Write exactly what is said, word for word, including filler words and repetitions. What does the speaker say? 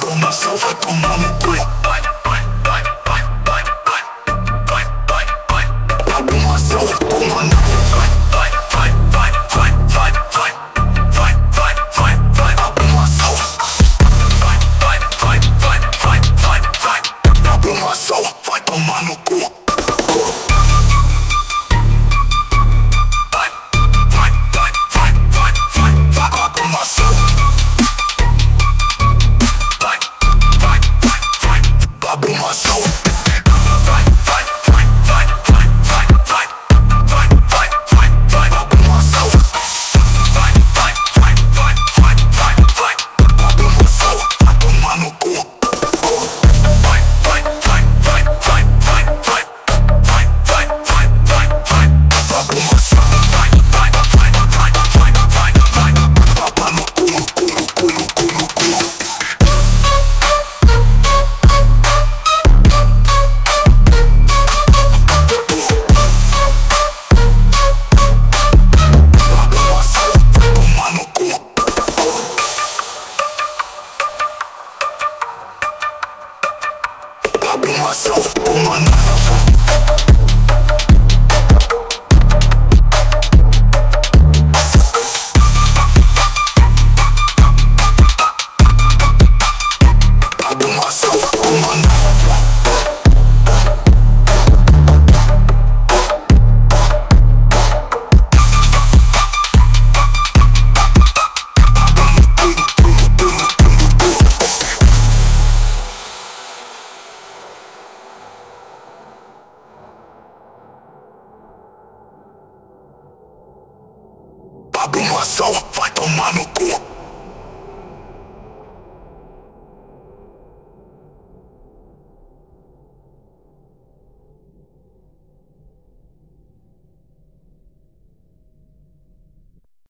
toma só, vai tomar no cu. Vai, vai, vai, vai, vai, vai, vai, vai, vai. Bagunça só, toma no cu. Vai, vai, vai, vai, vai, vai, vai, vai, vai, vai, vai. Bagunça só. Vai, vai, vai, vai, vai, vai, vai. Bagunça só, vai tomar no cu. Bagunça só, vai tomar no cu.